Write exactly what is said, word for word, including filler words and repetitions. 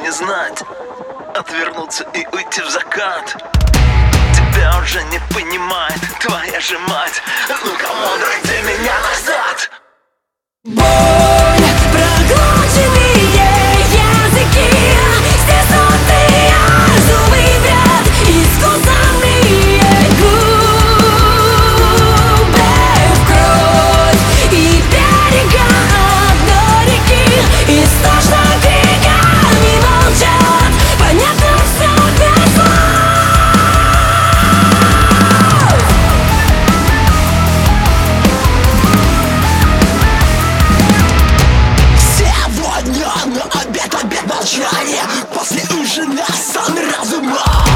не знать, отвернуться и уйти в закат. Тебя уже не понимает твоя же мать. Ну камон, ради меня назад. Боль, проглоченные языки, стиснутые зубы в ряд, искусанные губы в кровь и берега одной реки, истошно криками молчат, понятно все без слов. Сегодня на обед, обед молчания, после ужина сон разума.